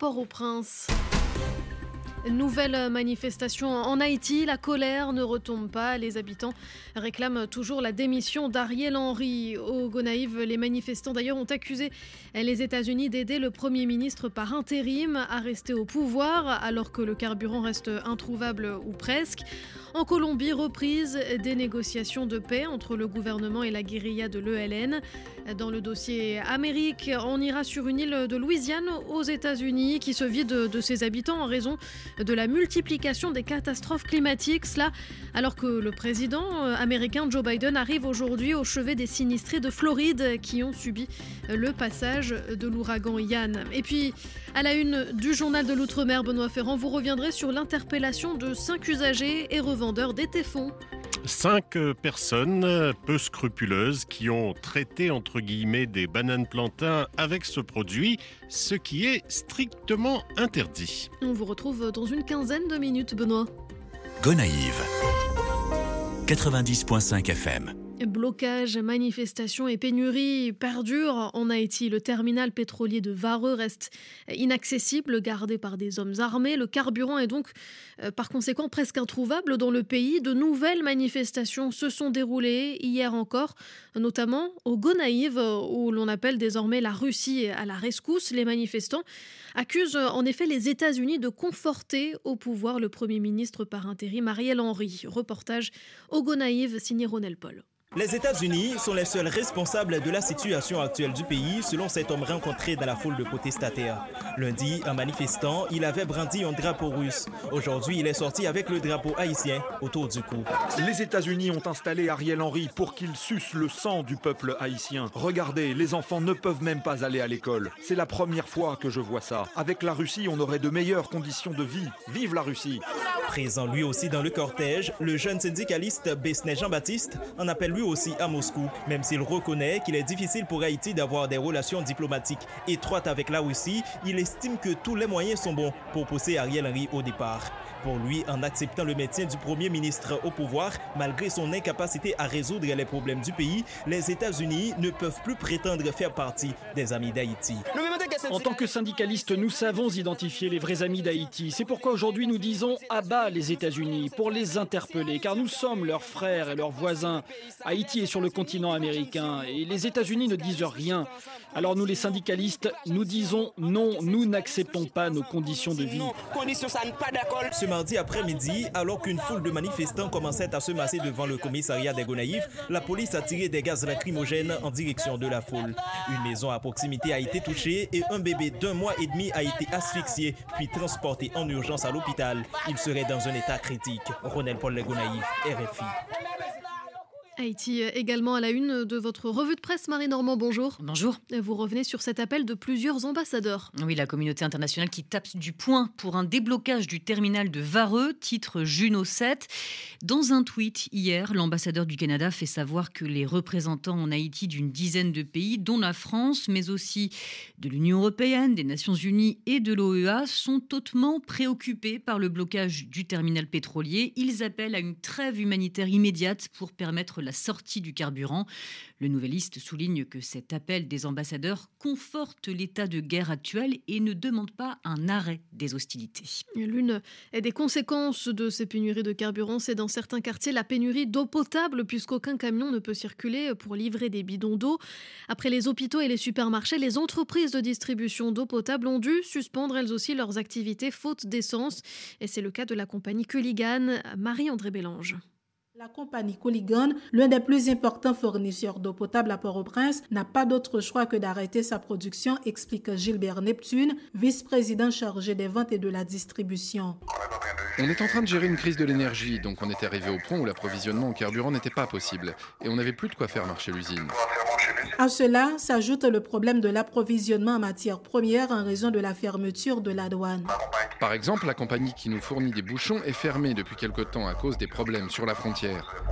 Port-au-Prince. Nouvelle manifestation en Haïti, la colère ne retombe pas. Les habitants réclament toujours la démission d'Ariel Henry. Au Gonaïves, les manifestants d'ailleurs ont accusé les États-Unis d'aider le Premier ministre par intérim à rester au pouvoir alors que le carburant reste introuvable ou presque. En Colombie, reprise des négociations de paix entre le gouvernement et la guérilla de l'ELN. Dans le dossier Amérique, on ira sur une île de Louisiane aux États-Unis qui se vide de ses habitants en raison de la multiplication des catastrophes climatiques. Cela alors que le président américain Joe Biden arrive aujourd'hui au chevet des sinistrés de Floride qui ont subi le passage de l'ouragan Ian. Et puis, à la une du journal de l'Outre-mer, Benoît Ferrand, vous reviendrez sur l'interpellation de 5 usagers et revendeurs d'étéfons. 5 personnes peu scrupuleuses qui ont traité entre guillemets des bananes plantains avec ce produit, ce qui est strictement interdit. On vous retrouve dans une quinzaine de minutes, Benoît. Gonaïves 90.5 FM. Blocage, manifestations et pénuries perdurent en Haïti. Le terminal pétrolier de Vareux reste inaccessible, gardé par des hommes armés. Le carburant est donc par conséquent presque introuvable dans le pays. De nouvelles manifestations se sont déroulées hier encore, notamment au Gonaïves, où l'on appelle désormais la Russie à la rescousse. Les manifestants accusent en effet les États-Unis de conforter au pouvoir le Premier ministre par intérim Ariel Henry. Reportage au Gonaïves signé Ronel Paul. Les États-Unis sont les seuls responsables de la situation actuelle du pays, selon cet homme rencontré dans la foule de protestataires. Lundi, en manifestant, il avait brandi un drapeau russe. Aujourd'hui, il est sorti avec le drapeau haïtien autour du cou. Les États-Unis ont installé Ariel Henry pour qu'il suce le sang du peuple haïtien. Regardez, les enfants ne peuvent même pas aller à l'école. C'est la première fois que je vois ça. Avec la Russie, on aurait de meilleures conditions de vie. Vive la Russie! Présent lui aussi dans le cortège, le jeune syndicaliste Besnay Jean-Baptiste en appelle lui aussi à Moscou, même s'il reconnaît qu'il est difficile pour Haïti d'avoir des relations diplomatiques étroites avec la Russie. Il estime que tous les moyens sont bons pour pousser Ariel Henry au départ. Pour lui, en acceptant le maintien du Premier ministre au pouvoir, malgré son incapacité à résoudre les problèmes du pays, les États-Unis ne peuvent plus prétendre faire partie des amis d'Haïti. En tant que syndicalistes, nous savons identifier les vrais amis d'Haïti. C'est pourquoi aujourd'hui nous disons à bas les États-Unis pour les interpeller, car nous sommes leurs frères et leurs voisins. Haïti est sur le continent américain et les États-Unis ne disent rien. Alors nous les syndicalistes, nous disons non, nous n'acceptons pas nos conditions de vie. Ce mardi après-midi, alors qu'une foule de manifestants commençait à se masser devant le commissariat des Gonaïves, la police a tiré des gaz lacrymogènes en direction de la foule. Une maison à proximité a été touchée et un bébé d'1 mois et demi a été asphyxié puis transporté en urgence à l'hôpital. Il serait dans un état critique. Ronel Paul Les Gonaïves, RFI. Haïti également à la une de votre revue de presse. Marie Normand, bonjour. Bonjour. Vous revenez sur cet appel de plusieurs ambassadeurs. Oui, la communauté internationale qui tape du poing pour un déblocage du terminal de Vareux, titre Juno 7. Dans un tweet hier, l'ambassadeur du Canada fait savoir que les représentants en Haïti d'une dizaine de pays, dont la France, mais aussi de l'Union européenne, des Nations unies et de l'OEA, sont hautement préoccupés par le blocage du terminal pétrolier. Ils appellent à une trêve humanitaire immédiate pour permettre la sortie du carburant. Le Nouvelliste souligne que cet appel des ambassadeurs conforte l'état de guerre actuel et ne demande pas un arrêt des hostilités. L'une des conséquences de ces pénuries de carburant, c'est dans certains quartiers la pénurie d'eau potable puisqu'aucun camion ne peut circuler pour livrer des bidons d'eau. Après les hôpitaux et les supermarchés, les entreprises de distribution d'eau potable ont dû suspendre elles aussi leurs activités faute d'essence. Et c'est le cas de la compagnie Culligan. Marie-André Bélange. La compagnie Culligan, l'un des plus importants fournisseurs d'eau potable à Port-au-Prince, n'a pas d'autre choix que d'arrêter sa production, explique Gilbert Neptune, vice-président chargé des ventes et de la distribution. On est en train de gérer une crise de l'énergie, donc on est arrivé au point où l'approvisionnement en carburant n'était pas possible et on n'avait plus de quoi faire marcher l'usine. À cela s'ajoute le problème de l'approvisionnement en matières premières en raison de la fermeture de la douane. Par exemple, la compagnie qui nous fournit des bouchons est fermée depuis quelque temps à cause des problèmes sur la frontière.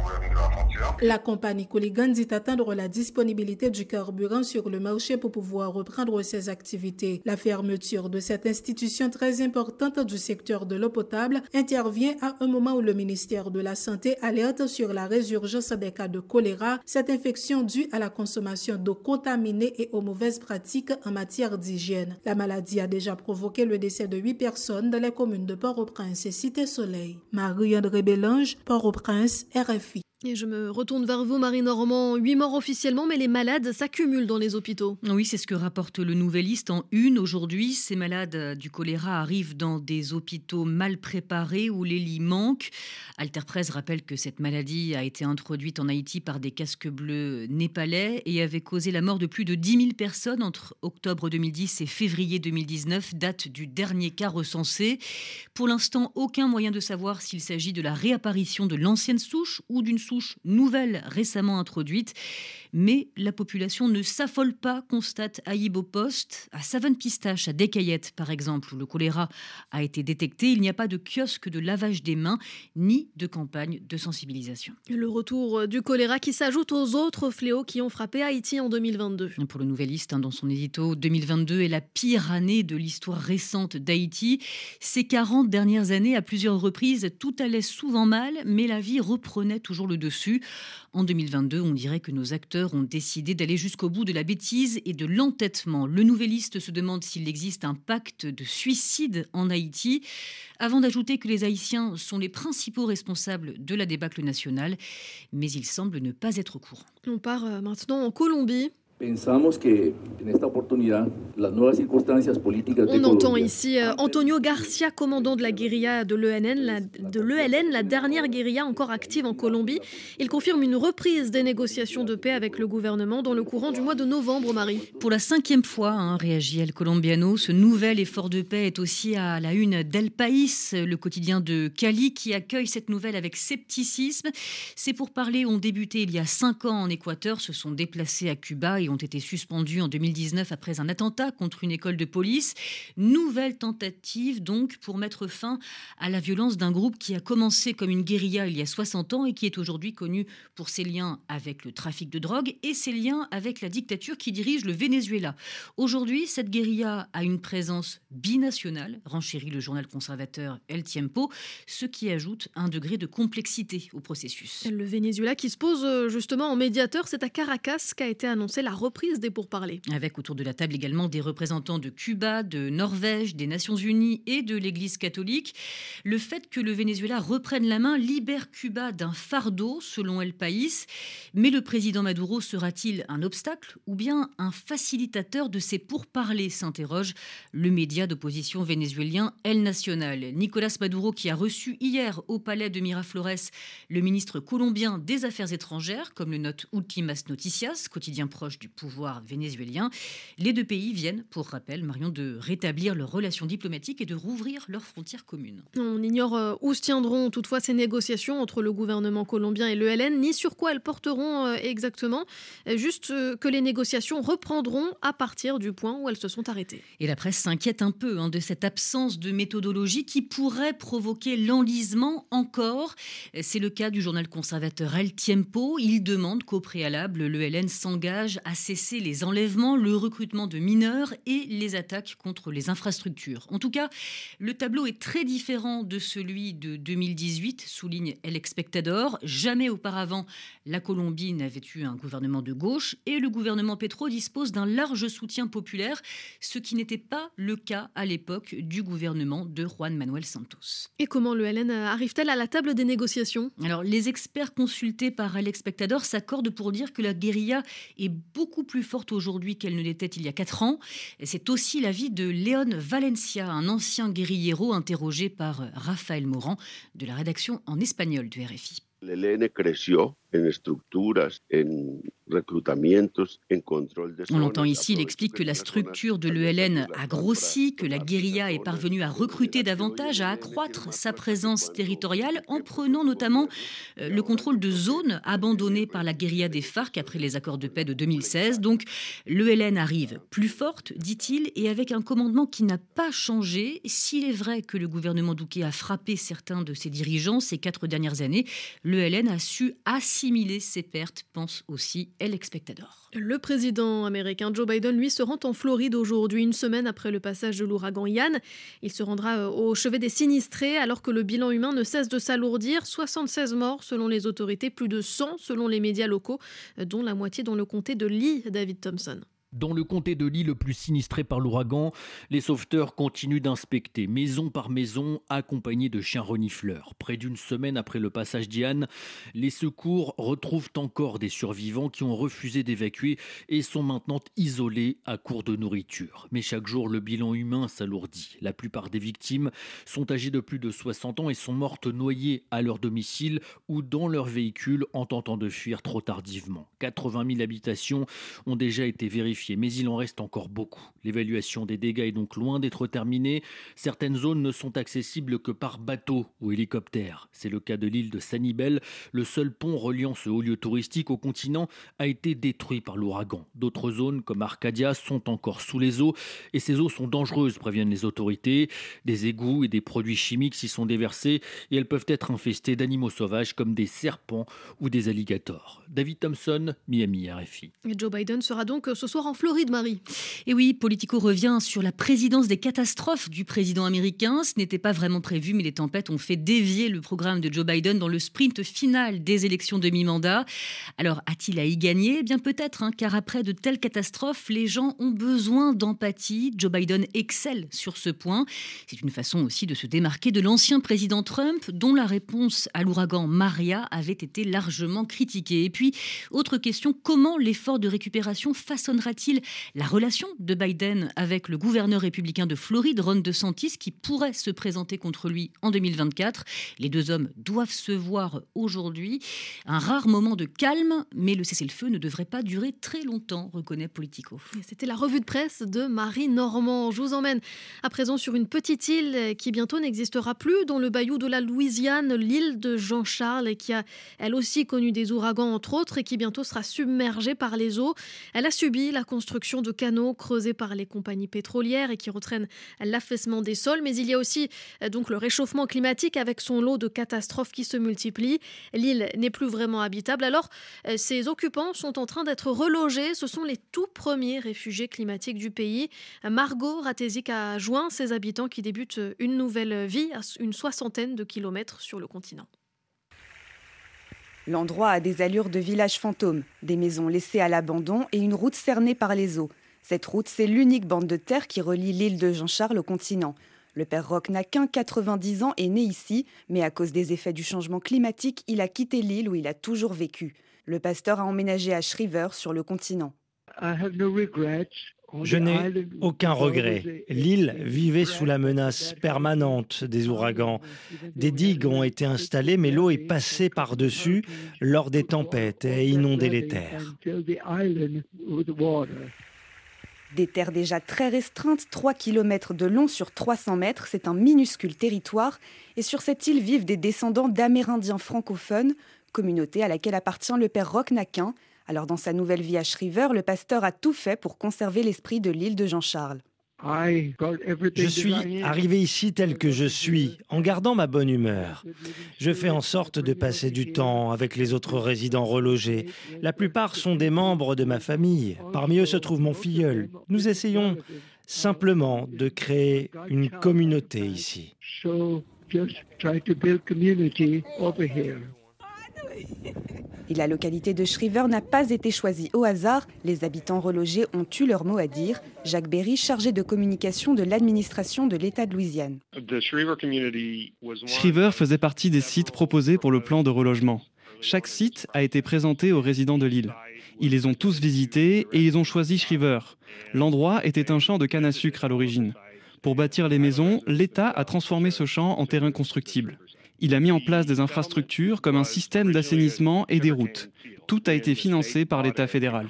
La compagnie Culligan dit attendre la disponibilité du carburant sur le marché pour pouvoir reprendre ses activités. La fermeture de cette institution très importante du secteur de l'eau potable intervient à un moment où le ministère de la Santé alerte sur la résurgence des cas de choléra, cette infection due à la consommation consommation d'eau contaminée et aux mauvaises pratiques en matière d'hygiène. La maladie a déjà provoqué le décès de 8 personnes dans les communes de Port-au-Prince et Cité-Soleil. Marie-André Bélange, Port-au-Prince, RFI. Et je me retourne vers vous, Marie Normand. 8 morts officiellement, mais les malades s'accumulent dans les hôpitaux. Oui, c'est ce que rapporte le Nouvelliste en une aujourd'hui. Ces malades du choléra arrivent dans des hôpitaux mal préparés où les lits manquent. Alter Presse rappelle que cette maladie a été introduite en Haïti par des casques bleus népalais et avait causé la mort de plus de 10 000 personnes entre octobre 2010 et février 2019, date du dernier cas recensé. Pour l'instant, aucun moyen de savoir s'il s'agit de la réapparition de l'ancienne souche ou d'une souche nouvelle récemment introduite. Mais la population ne s'affole pas, constate Aïb au Poste. À Savane-Pistache, à Descaillettes par exemple, où le choléra a été détecté, il n'y a pas de kiosque de lavage des mains ni de campagne de sensibilisation. Le retour du choléra qui s'ajoute aux autres fléaux qui ont frappé Haïti en 2022. Pour le Nouvelliste, dans son édito, 2022 est la pire année de l'histoire récente d'Haïti. Ces 40 dernières années, à plusieurs reprises, tout allait souvent mal, mais la vie reprenait toujours le dessus. En 2022, on dirait que nos acteurs ont décidé d'aller jusqu'au bout de la bêtise et de l'entêtement. Le Nouvelliste se demande s'il existe un pacte de suicide en Haïti, avant d'ajouter que les Haïtiens sont les principaux responsables de la débâcle nationale, mais ils semblent ne pas être au courant. On part maintenant en Colombie. On entend ici Antonio Garcia, commandant de la guérilla de l'ELN, la dernière guérilla encore active en Colombie. Il confirme une reprise des négociations de paix avec le gouvernement dans le courant du mois de novembre, Marie. Pour la 5e fois, réagit El Colombiano, ce nouvel effort de paix est aussi à la une d'El País, le quotidien de Cali, qui accueille cette nouvelle avec scepticisme. Ces pourparlers ont débuté il y a 5 ans en Équateur, se sont déplacés à Cuba et ont été suspendus en 2019 après un attentat contre une école de police. Nouvelle tentative donc pour mettre fin à la violence d'un groupe qui a commencé comme une guérilla il y a 60 ans et qui est aujourd'hui connu pour ses liens avec le trafic de drogue et ses liens avec la dictature qui dirige le Venezuela. Aujourd'hui, cette guérilla a une présence binationale, renchérit le journal conservateur El Tiempo, ce qui ajoute un degré de complexité au processus. Le Venezuela qui se pose justement en médiateur, c'est à Caracas qu'a été annoncée la reprise des pourparlers. Avec autour de la table également des représentants de Cuba, de Norvège, des Nations Unies et de l'Église catholique. Le fait que le Venezuela reprenne la main libère Cuba d'un fardeau, selon El País. Mais le président Maduro sera-t-il un obstacle ou bien un facilitateur de ces pourparlers, s'interroge le média d'opposition vénézuélien El Nacional. Nicolás Maduro, qui a reçu hier au palais de Miraflores le ministre colombien des Affaires étrangères, comme le note Últimas Noticias, quotidien proche du pouvoir vénézuélien. Les deux pays viennent, pour rappel, Marion, de rétablir leurs relations diplomatiques et de rouvrir leurs frontières communes. On ignore où se tiendront toutefois ces négociations entre le gouvernement colombien et l'ELN, ni sur quoi elles porteront exactement. Juste que les négociations reprendront à partir du point où elles se sont arrêtées. Et la presse s'inquiète un peu de cette absence de méthodologie qui pourrait provoquer l'enlisement encore. C'est le cas du journal conservateur El Tiempo. Il demande qu'au préalable, l'ELN s'engage à cesser les enlèvements, le recrutement de mineurs et les attaques contre les infrastructures. En tout cas, le tableau est très différent de celui de 2018, souligne El Espectador. Jamais auparavant, la Colombie n'avait eu un gouvernement de gauche et le gouvernement Petro dispose d'un large soutien populaire, ce qui n'était pas le cas à l'époque du gouvernement de Juan Manuel Santos. Et comment l'ELN arrive-t-elle à la table des négociations ? Alors, les experts consultés par El Espectador s'accordent pour dire que la guérilla est beaucoup plus forte aujourd'hui qu'elle ne l'était il y a 4 ans. C'est aussi l'avis de Léon Valencia, un ancien guérillero interrogé par Raphaël Morand de la rédaction en espagnol du RFI. L'ELN creció en estructuras, en reclutamientos, en contrôle de zonas. On l'entend ici, il explique que la structure de l'ELN a grossi, que la guérilla est parvenue à recruter davantage, à accroître sa présence territoriale en prenant notamment le contrôle de zones abandonnées par la guérilla des FARC après les accords de paix de 2016. Donc l'ELN arrive plus forte, dit-il, et avec un commandement qui n'a pas changé. S'il est vrai que le gouvernement Duque a frappé certains de ses dirigeants ces 4 dernières années, l'ELN a su assimiler assimiler ces pertes, pense aussi El Espectador. Le président américain Joe Biden, lui, se rend en Floride aujourd'hui, une semaine après le passage de l'ouragan Ian. Il se rendra au chevet des sinistrés alors que le bilan humain ne cesse de s'alourdir. 76 morts selon les autorités, plus de 100 selon les médias locaux, dont la moitié dans le comté de Lee, David Thompson. Dans le comté de Lee, le plus sinistré par l'ouragan, les sauveteurs continuent d'inspecter maison par maison, accompagnés de chiens renifleurs. Près d'une semaine après le passage d'Ian, les secours retrouvent encore des survivants qui ont refusé d'évacuer et sont maintenant isolés à court de nourriture. Mais chaque jour, le bilan humain s'alourdit. La plupart des victimes sont âgées de plus de 60 ans et sont mortes noyées à leur domicile ou dans leur véhicule en tentant de fuir trop tardivement. 80 000 habitations ont déjà été vérifiées, mais il en reste encore beaucoup. L'évaluation des dégâts est donc loin d'être terminée. Certaines zones ne sont accessibles que par bateau ou hélicoptère. C'est le cas de l'île de Sanibel. Le seul pont reliant ce haut lieu touristique au continent a été détruit par l'ouragan. D'autres zones, comme Arcadia, sont encore sous les eaux et ces eaux sont dangereuses, préviennent les autorités. Des égouts et des produits chimiques s'y sont déversés et elles peuvent être infestées d'animaux sauvages comme des serpents ou des alligators. David Thompson, Miami, RFI. Et Joe Biden sera donc ce soir en Floride, Marie. Et oui, Politico revient sur la présidence des catastrophes du président américain. Ce n'était pas vraiment prévu, mais les tempêtes ont fait dévier le programme de Joe Biden dans le sprint final des élections de mi-mandat. Alors, a-t-il à y gagner ? Eh bien peut-être, car après de telles catastrophes, les gens ont besoin d'empathie. Joe Biden excelle sur ce point. C'est une façon aussi de se démarquer de l'ancien président Trump, dont la réponse à l'ouragan Maria avait été largement critiquée. Et puis, autre question, comment l'effort de récupération façonnera-t-il la relation de Biden avec le gouverneur républicain de Floride, Ron DeSantis, qui pourrait se présenter contre lui en 2024. Les deux hommes doivent se voir aujourd'hui. Un rare moment de calme, mais le cessez-le-feu ne devrait pas durer très longtemps, reconnaît Politico. C'était la revue de presse de Marie Normand. Je vous emmène à présent sur une petite île qui bientôt n'existera plus dans le bayou de la Louisiane, l'île de Jean-Charles, qui a elle aussi connu des ouragans entre autres et qui bientôt sera submergée par les eaux. Elle a subi la construction de canaux creusés par les compagnies pétrolières et qui entraînent l'affaissement des sols. Mais il y a aussi donc le réchauffement climatique avec son lot de catastrophes qui se multiplient. L'île n'est plus vraiment habitable. Alors, ses occupants sont en train d'être relogés. Ce sont les tout premiers réfugiés climatiques du pays. Margot Ratézic a joint ses habitants qui débutent une nouvelle vie à une 60aine de kilomètres sur le continent. L'endroit a des allures de village fantôme, des maisons laissées à l'abandon et une route cernée par les eaux. Cette route, c'est l'unique bande de terre qui relie l'île de Jean-Charles au continent. Le père Roch n'a qu'un 90 ans et né ici, mais à cause des effets du changement climatique, il a quitté l'île où il a toujours vécu. Le pasteur a emménagé à Shriver sur le continent. Je n'ai aucun regret. L'île vivait sous la menace permanente des ouragans. Des digues ont été installées, mais l'eau est passée par-dessus lors des tempêtes et a inondé les terres. Des terres déjà très restreintes, 3 km de long sur 300 mètres, c'est un minuscule territoire. Et sur cette île vivent des descendants d'Amérindiens francophones, communauté à laquelle appartient le père Roch Naquin. Alors dans sa nouvelle vie à Shriver, le pasteur a tout fait pour conserver l'esprit de l'île de Jean-Charles. Je suis arrivé ici tel que je suis, en gardant ma bonne humeur. Je fais en sorte de passer du temps avec les autres résidents relogés. La plupart sont des membres de ma famille. Parmi eux se trouve mon filleul. Nous essayons simplement de créer une communauté ici. Et la localité de Shriver n'a pas été choisie au hasard. Les habitants relogés ont eu leur mot à dire. Jacques Berry, chargé de communication de l'administration de l'État de Louisiane. Shriver faisait partie des sites proposés pour le plan de relogement. Chaque site a été présenté aux résidents de l'île. Ils les ont tous visités et ils ont choisi Shriver. L'endroit était un champ de canne à sucre à l'origine. Pour bâtir les maisons, l'État a transformé ce champ en terrain constructible. Il a mis en place des infrastructures comme un système d'assainissement et des routes. Tout a été financé par l'État fédéral.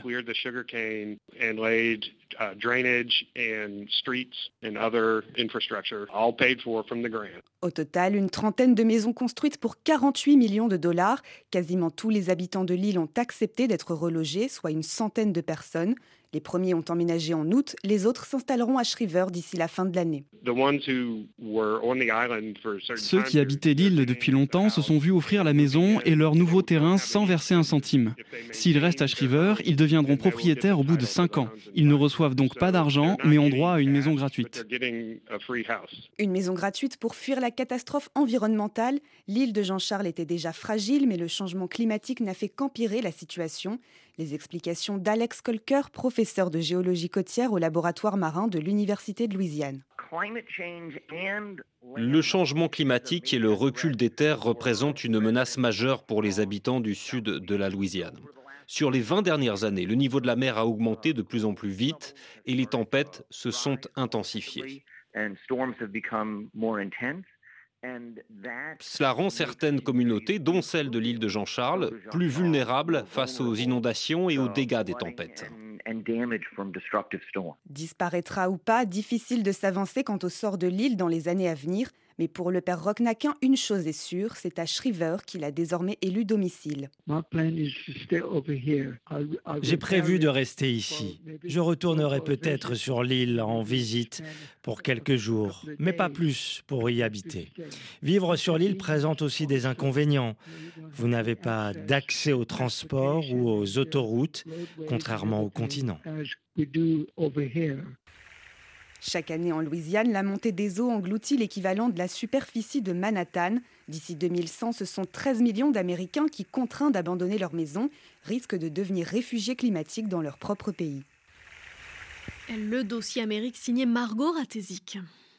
Au total, une trentaine de maisons construites pour 48 millions de dollars. Quasiment tous les habitants de l'île ont accepté d'être relogés, soit une centaine de personnes. Les premiers ont emménagé en août, les autres s'installeront à Shriver d'ici la fin de l'année. Ceux qui habitaient l'île depuis longtemps se sont vus offrir la maison et leur nouveau terrain sans verser un centime. S'ils restent à Shriver, ils deviendront propriétaires au bout de 5 ans. Ils ne reçoivent donc pas d'argent, mais ont droit à une maison gratuite. Une maison gratuite pour fuir la catastrophe environnementale. L'île de Jean-Charles était déjà fragile, mais le changement climatique n'a fait qu'empirer la situation. Les explications d'Alex Kolker, professeur de géologie côtière au laboratoire marin de l'Université de Louisiane. Le changement climatique et le recul des terres représentent une menace majeure pour les habitants du sud de la Louisiane. Sur les 20 dernières années, le niveau de la mer a augmenté de plus en plus vite et les tempêtes se sont intensifiées. Cela rend certaines communautés, dont celle de l'île de Jean-Charles, plus vulnérables face aux inondations et aux dégâts des tempêtes. Disparaîtra ou pas, difficile de s'avancer quant au sort de l'île dans les années à venir. Mais pour le père Rocknaquin, une chose est sûre, c'est à Shriver qu'il a désormais élu domicile. J'ai prévu de rester ici. Je retournerai peut-être sur l'île en visite pour quelques jours, mais pas plus pour y habiter. Vivre sur l'île présente aussi des inconvénients. Vous n'avez pas d'accès aux transports ou aux autoroutes, contrairement au continent. Chaque année en Louisiane, la montée des eaux engloutit l'équivalent de la superficie de Manhattan. D'ici 2100, ce sont 13 millions d'Américains qui, contraints d'abandonner leur maison, risquent de devenir réfugiés climatiques dans leur propre pays. Le dossier Amérique signé Margot Ratézic.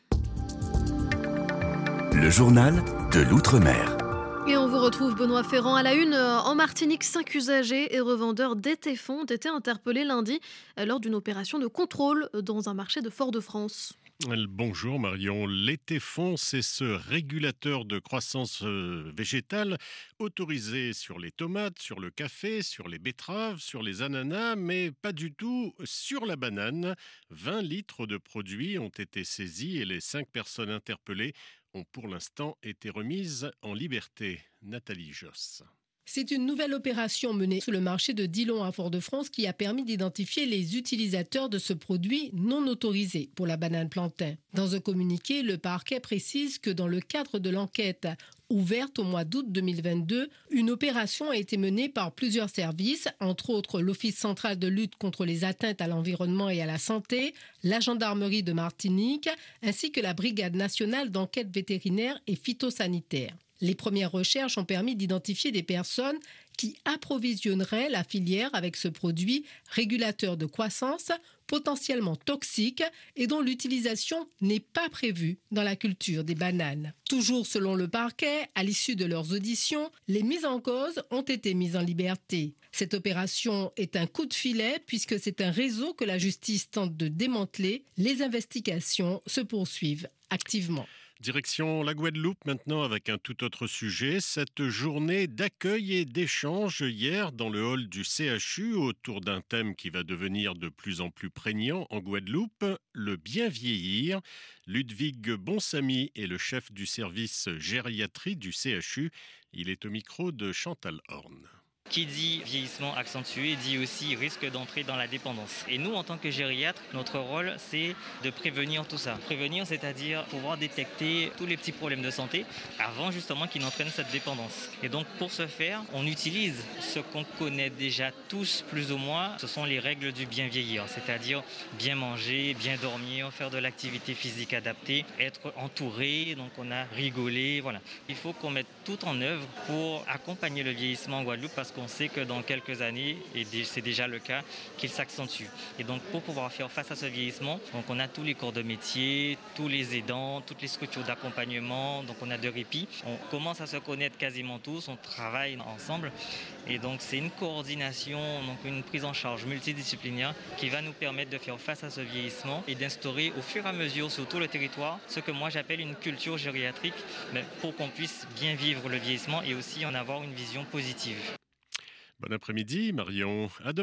Le journal de l'Outre-mer. Et on vous retrouve Benoît Ferrand à la une. En Martinique, 5 usagers et revendeurs d'étéphons ont été interpellés lundi lors d'une opération de contrôle dans un marché de Fort-de-France. Bonjour Marion. L'étéphon, c'est ce régulateur de croissance végétale autorisé sur les tomates, sur le café, sur les betteraves, sur les ananas, mais pas du tout sur la banane. 20 litres de produits ont été saisis et les 5 personnes interpellées ont pour l'instant été remises en liberté. Nathalie Josse. C'est une nouvelle opération menée sur le marché de Dillon à Fort-de-France qui a permis d'identifier les utilisateurs de ce produit non autorisé pour la banane plantain. Dans un communiqué, le parquet précise que dans le cadre de l'enquête ouverte au mois d'août 2022, une opération a été menée par plusieurs services, entre autres l'Office central de lutte contre les atteintes à l'environnement et à la santé, la gendarmerie de Martinique, ainsi que la Brigade nationale d'enquête vétérinaire et phytosanitaire. Les premières recherches ont permis d'identifier des personnes qui approvisionneraient la filière avec ce produit régulateur de croissance potentiellement toxique et dont l'utilisation n'est pas prévue dans la culture des bananes. Toujours selon le parquet, à l'issue de leurs auditions, les mises en cause ont été mises en liberté. Cette opération est un coup de filet puisque c'est un réseau que la justice tente de démanteler. Les investigations se poursuivent activement. Direction la Guadeloupe maintenant avec un tout autre sujet. Cette journée d'accueil et d'échange hier dans le hall du CHU autour d'un thème qui va devenir de plus en plus prégnant en Guadeloupe, le bien vieillir. Ludwig Bonsamy est le chef du service gériatrie du CHU. Il est au micro de Chantal Horn. Qui dit vieillissement accentué dit aussi risque d'entrer dans la dépendance. Et nous, en tant que gériatre, notre rôle, c'est de prévenir tout ça. Prévenir, c'est-à-dire pouvoir détecter tous les petits problèmes de santé avant justement qu'ils n'entraînent cette dépendance. Et donc, pour ce faire, on utilise ce qu'on connaît déjà tous, plus ou moins. Ce sont les règles du bien vieillir, c'est-à-dire bien manger, bien dormir, faire de l'activité physique adaptée, être entouré, donc on a rigolé, voilà. Il faut qu'on mette tout en œuvre pour accompagner le vieillissement en Guadeloupe parce qu'on sait que dans quelques années, et c'est déjà le cas, qu'il s'accentue. Et donc pour pouvoir faire face à ce vieillissement, donc on a tous les corps de métier, tous les aidants, toutes les structures d'accompagnement, donc on a de répit. On commence à se connaître quasiment tous, on travaille ensemble. Et donc c'est une coordination, donc une prise en charge multidisciplinaire qui va nous permettre de faire face à ce vieillissement et d'instaurer au fur et à mesure sur tout le territoire ce que moi j'appelle une culture gériatrique pour qu'on puisse bien vivre le vieillissement et aussi en avoir une vision positive. Bon après-midi Marion, à demain.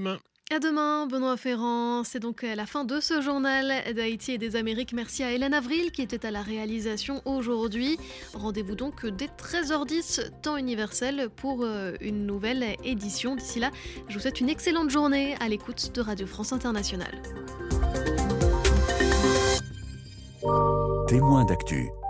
À demain, Benoît Ferrand. C'est donc la fin de ce journal d'Haïti et des Amériques. Merci à Hélène Avril qui était à la réalisation aujourd'hui. Rendez-vous donc dès 13h10, temps universel, pour une nouvelle édition. D'ici là, je vous souhaite une excellente journée à l'écoute de Radio France Internationale. Témoin d'actu.